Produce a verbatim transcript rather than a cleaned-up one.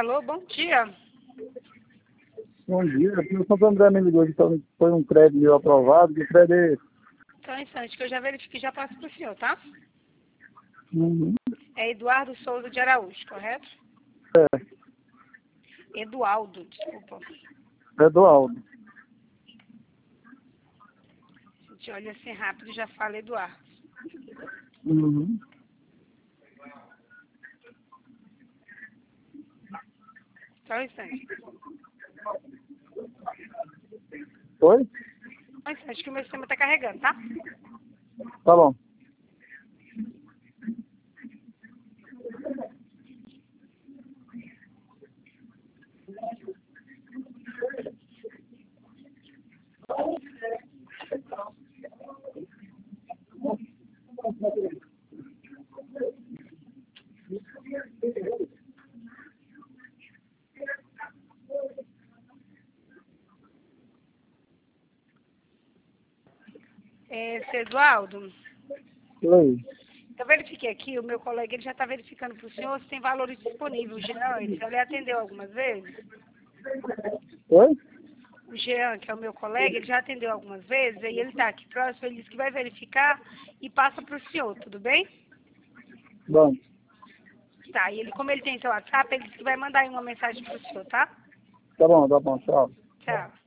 Alô, bom dia. Bom dia, aqui no Santo André me ligou que foi um crédito meu aprovado, que crédito é esse? Só um instante que eu já verifiquei, já passo para o senhor, tá? Uhum. É Eduardo Souza de Araújo, correto? É, Eduardo, desculpa. é do Aldo. A gente olha assim rápido e já fala Eduardo. Uhum. Só um instante. Oi? Só um instante que o meu sistema está carregando, tá? Tá bom. É, seu Eduardo, Oi. eu verifiquei aqui, o meu colega ele já está verificando para o senhor se tem valores disponíveis. O Jean, ele já lhe atendeu algumas vezes? Oi? O Jean, que é o meu colega, ele já atendeu algumas vezes, aí ele está aqui próximo, ele disse que vai verificar e passa para o senhor, tudo bem? Bom. Tá, e ele, como ele tem seu WhatsApp, ele disse que vai mandar aí uma mensagem para o senhor, tá? Tá bom, tá bom, tchau. Tchau.